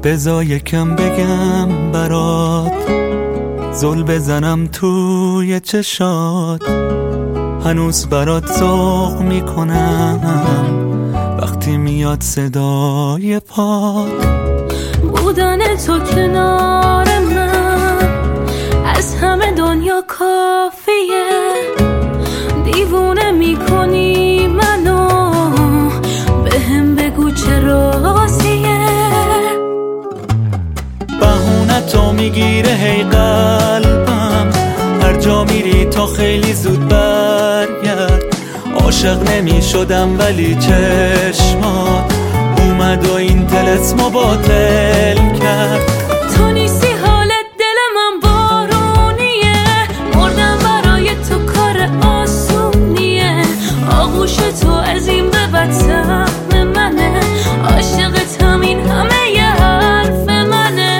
بذار یکم بگم برات، زل بزنم توی چشات، هنوز برات ذوق میکنم وقتی میاد صدای پات. بودن تو کنار من از همه دنیا کافیه، دیوونه میکنی منو، بهم بگو چرا راضیه. بهونه تو میگیره هی قلبم، هر جا میری تا خیلی زود برگرد. عاشق نمیشدم ولی چشمات اومد و این طلسمو باطل کرد. تو نیستی حالت دل من بارونیه، مردم برای تو کار آسونیه. آغوش تو از این به بعد سهم منه، عاشقت همین همه یه حرف منه.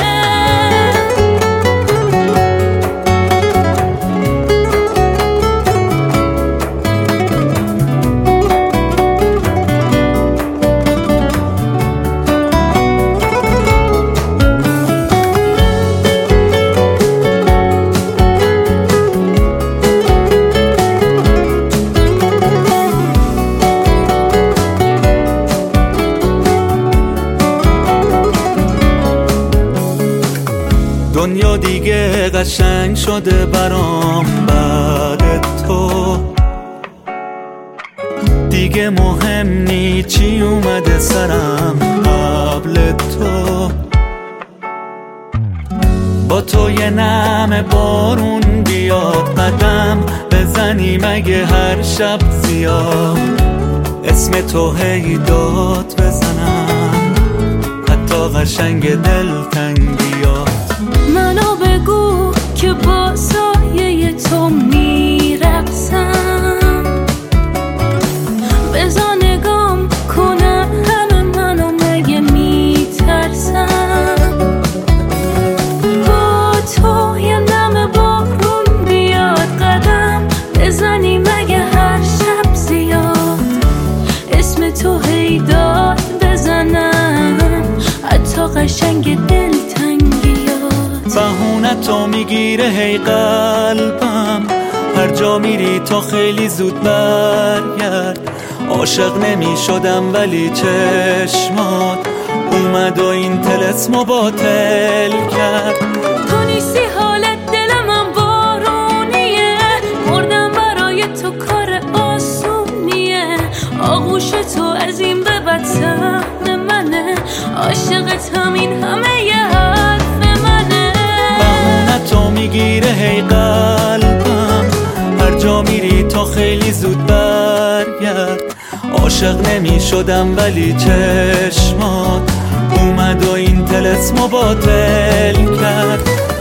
دنیا دیگه قشنگ شده برام بعد تو، دیگه مهم نی چی اومده سرم قبل تو. با تو یه نم بارون بیاد، قدم بزنی مگه هر شب زیاد، اسم تو هی داد بزنم حتی قشنگ دلتنگیات. منو بگو که با سایه تو میرقصم، بذار نگام کنم همه منو مگه میترسم. با تو یه نم بارون بیاد، قدم بزنی مگه هر شب زیاد، اسم تو هی داد بزنم حتی قشنگ دلتنگیات. بهونه تو میگیره هی قلبم، هر جا میری تا خیلی زود برگرد. عاشق نمیشدم ولی چشمات اومد و این طلسمو باطل کرد. تو نیستی حالت دل من بارونیه، مردم برای تو کار آسونیه. آغوش تو از این به بعد سهم منه، عاشقت همین همه یه حرف منه. بهونه تو میگیره هی قلبم، هر جا میری تا خیلی زود برگرد. عاشق نمیشدم ولی چشمات اومد و این طلسمو باطل کرد.